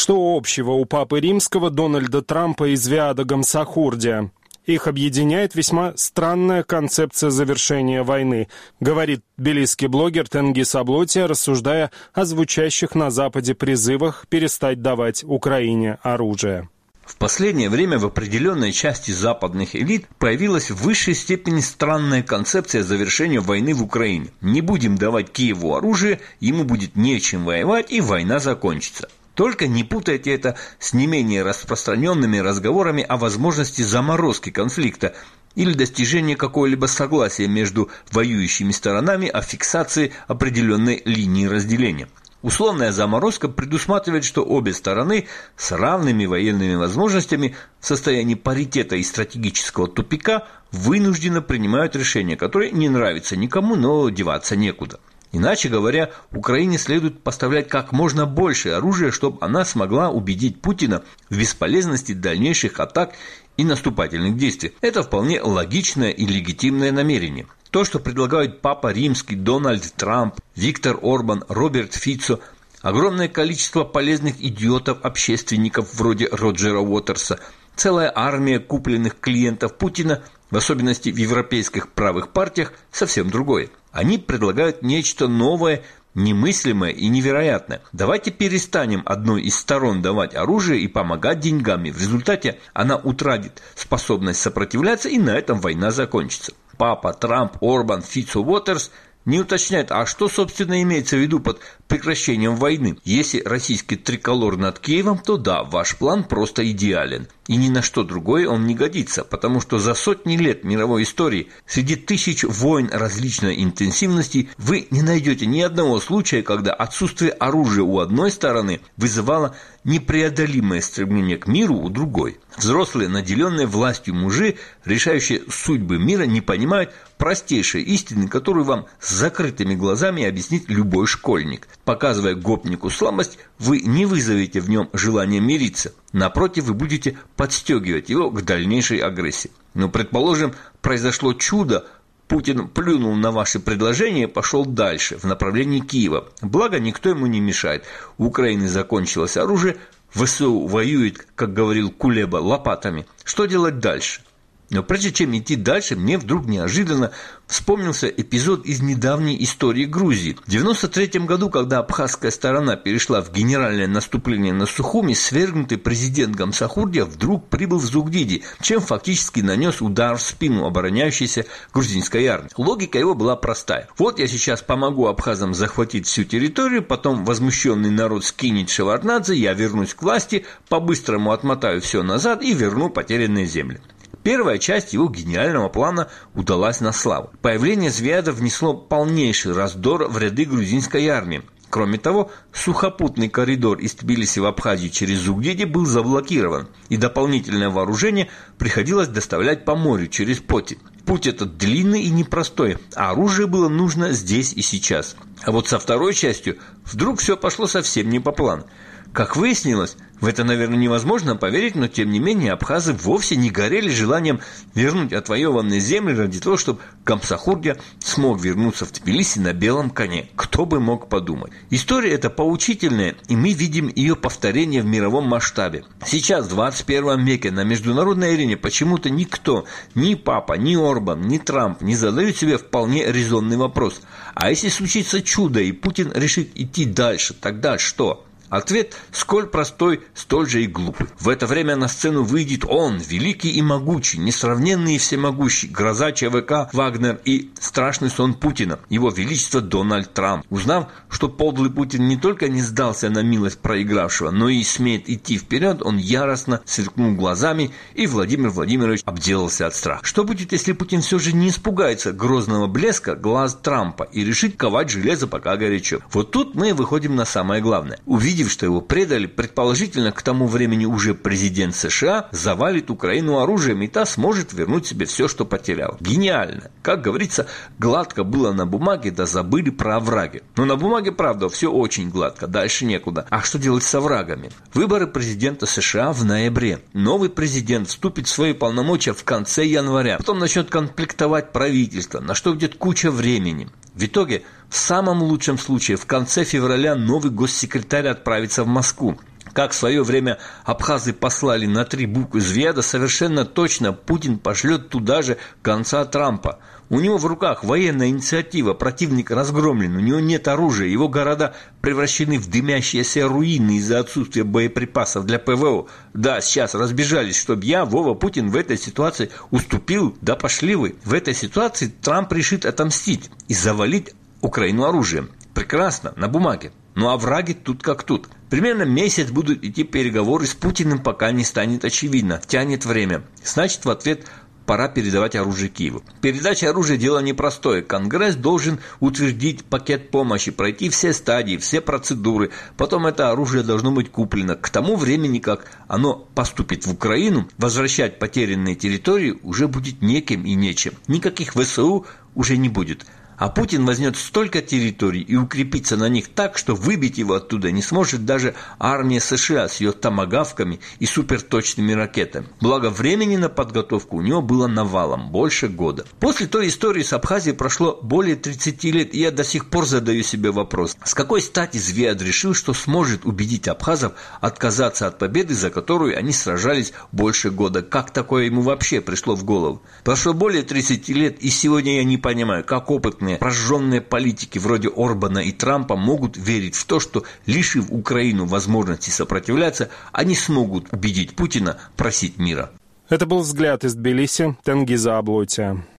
Что общего у папы римского Дональда Трампа и Звиада Гамсахурдия? Их объединяет весьма странная концепция завершения войны, говорит тбилисский блогер Тенгиз Аблотия, рассуждая о звучащих на Западе призывах перестать давать Украине оружие. В последнее время в определенной части западных элит появилась в высшей степени странная концепция завершения войны в Украине. Не будем давать Киеву оружие, ему будет нечем воевать, и война закончится. Только не путайте это с не менее распространенными разговорами о возможности заморозки конфликта или достижения какого-либо согласия между воюющими сторонами о фиксации определенной линии разделения. Условная заморозка предусматривает, что обе стороны с равными военными возможностями в состоянии паритета и стратегического тупика вынужденно принимают решения, которые не нравятся никому, но деваться некуда. Иначе говоря, Украине следует поставлять как можно больше оружия, чтобы она смогла убедить Путина в бесполезности дальнейших атак и наступательных действий. Это вполне логичное и легитимное намерение. То, что предлагают Папа Римский, Дональд Трамп, Виктор Орбан, Роберт Фицо, огромное количество полезных идиотов-общественников вроде Роджера Уотерса, целая армия купленных клиентов Путина, в особенности в европейских правых партиях, совсем другое. Они предлагают нечто новое, немыслимое и невероятное. Давайте перестанем одной из сторон давать оружие и помогать деньгами. В результате она утратит способность сопротивляться, и на этом война закончится. Папа, Трамп, Орбан, Фицо, Уотерс не уточняют, а что, собственно, имеется в виду под прекращением войны. Если российский триколор над Киевом, то да, ваш план просто идеален. И ни на что другое он не годится, потому что за сотни лет мировой истории среди тысяч войн различной интенсивности вы не найдете ни одного случая, когда отсутствие оружия у одной стороны вызывало непреодолимое стремление к миру у другой. Взрослые, наделенные властью мужи, решающие судьбы мира, не понимают простейшей истины, которую вам с закрытыми глазами объяснит любой школьник. Показывая гопнику слабость, вы не вызовете в нем желание мириться. Напротив, вы будете подстегивать его к дальнейшей агрессии. Но, предположим, произошло чудо, Путин плюнул на ваши предложения и пошел дальше, в направлении Киева. Благо, никто ему не мешает. У Украины закончилось оружие, ВСУ воюет, как говорил Кулеба, лопатами. Что делать дальше? Но прежде чем идти дальше, мне вдруг неожиданно вспомнился эпизод из недавней истории Грузии. В 1993 году, когда абхазская сторона перешла в генеральное наступление на Сухуми, свергнутый президент Гамсахурдия вдруг прибыл в Зугдиди, чем фактически нанес удар в спину обороняющейся грузинской армии. Логика его была простая. Вот я сейчас помогу абхазам захватить всю территорию, потом возмущенный народ скинет Шеварднадзе, я вернусь к власти, по-быстрому отмотаю все назад и верну потерянные земли. Первая часть его гениального плана удалась на славу. Появление Звиада внесло полнейший раздор в ряды грузинской армии. Кроме того, сухопутный коридор из Тбилиси в Абхазию через Зугдиди был заблокирован, и дополнительное вооружение приходилось доставлять по морю через Поти. Путь этот длинный и непростой, а оружие было нужно здесь и сейчас. А вот со второй частью вдруг все пошло совсем не по плану. Как выяснилось, в это, наверное, невозможно поверить, но тем не менее абхазы вовсе не горели желанием вернуть отвоеванные земли ради того, чтобы Гамсахурдия смог вернуться в Тбилиси на белом коне. Кто бы мог подумать. История эта поучительная, и мы видим ее повторение в мировом масштабе. Сейчас, в 21 веке, на международной арене почему-то никто, ни Папа, ни Орбан, ни Трамп не задают себе вполне резонный вопрос. А если случится чудо, и Путин решит идти дальше, тогда что? Ответ сколь простой, столь же и глупый. В это время на сцену выйдет он, великий и могучий, несравненный и всемогущий, гроза ЧВК Вагнер и страшный сон Путина, его величество Дональд Трамп. Узнав, что подлый Путин не только не сдался на милость проигравшего, но и смеет идти вперед, он яростно сверкнул глазами, и Владимир Владимирович обделался от страха. Что будет, если Путин все же не испугается грозного блеска глаз Трампа и решит ковать железо пока горячо? Вот тут мы выходим на самое главное. Увидев, что его предали, предположительно, к тому времени уже президент США завалит Украину оружием, и та сможет вернуть себе все, что потеряла. Гениально. Как говорится, гладко было на бумаге, да забыли про овраги. Но на бумаге, правда, все очень гладко, дальше некуда. А что делать с оврагами? Выборы президента США в ноябре. Новый президент вступит в свои полномочия в конце января. Потом начнет комплектовать правительство, на что уйдет куча времени. В итоге, в самом лучшем случае, в конце февраля новый госсекретарь отправится в Москву. Как в свое время абхазы послали на 3 буквы Звияда, совершенно точно Путин пошлет туда же гонца Трампа. У него в руках военная инициатива, противник разгромлен, у него нет оружия, его города превращены в дымящиеся руины из-за отсутствия боеприпасов для ПВО. Да, сейчас разбежались, чтобы я, Вова, Путин в этой ситуации уступил, да пошли вы. В этой ситуации Трамп решит отомстить и завалить Украину оружием. Прекрасно, на бумаге. Ну а враги тут как тут. Примерно месяц будут идти переговоры с Путиным, пока не станет очевидно. Тянет время. Значит, в ответ пора передавать оружие Киеву. Передача оружия – дело непростое. Конгресс должен утвердить пакет помощи, пройти все стадии, все процедуры. Потом это оружие должно быть куплено. К тому времени, как оно поступит в Украину, возвращать потерянные территории уже будет неким и нечем. Никаких ВСУ уже не будет. А Путин возьмет столько территорий и укрепится на них так, что выбить его оттуда не сможет даже армия США с ее томагавками и суперточными ракетами. Благо времени на подготовку у него было навалом, больше года. После той истории с Абхазией прошло более 30 лет, и я до сих пор задаю себе вопрос, с какой стати Звияд решил, что сможет убедить абхазов отказаться от победы, за которую они сражались больше года? Как такое ему вообще пришло в голову? Прошло более 30 лет, и сегодня я не понимаю, как опытные прожженные политики вроде Орбана и Трампа могут верить в то, что, лишив Украину возможности сопротивляться, они смогут убедить Путина просить мира. Это был «Взгляд» из Тбилиси, Тенгиза Аблотия.